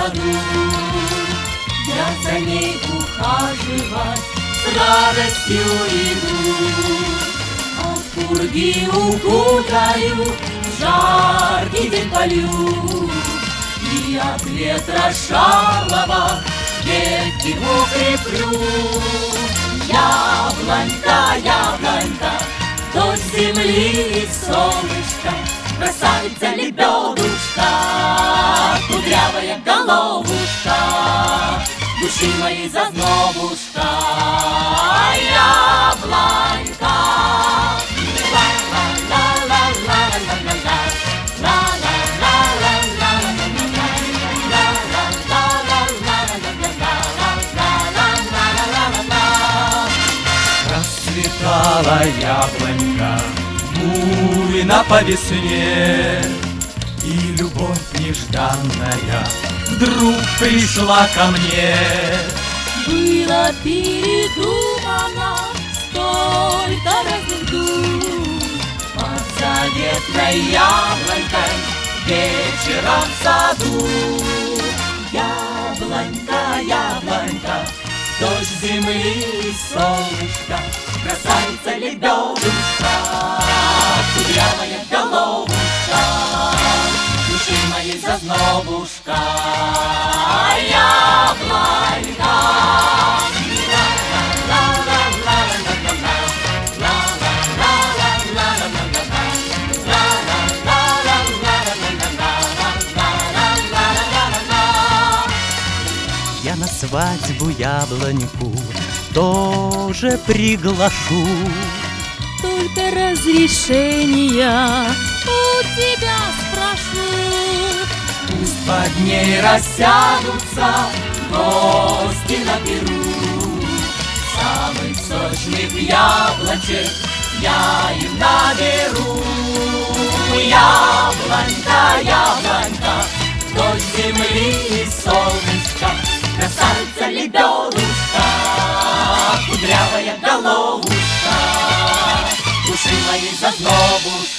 саду. Я за ней ухаживать с радостью иду. От пурги укутаю, в жаркий день полю, и от ветра шалого ветки укреплю. Яблонька, яблонька, дочь земли и солнышка, красавица лебедушка, кудрявая головушка, души моей зазнобушка. Яблонька, расцветала яблонька буйно по весне, и любовь нежданная вдруг пришла ко мне. было передумано столько разных дум, под заветной яблонькой вечером в саду. Яблонька, яблонька, дочь земли и солнышка, красавица лебедушка, кудрявая головушка, души моей зазнобушка. Яблонька. Я на свадьбу яблоньку тоже приглашу. Только разрешения у тебя спрошу. Пусть под ней рассядутся гости на перу. Самых сочных яблочек я им наберу. Яблонька, яблонька, дочь земли и солнышка, красавица лебедушка, кудрявая головушка, души моей зазнобушка.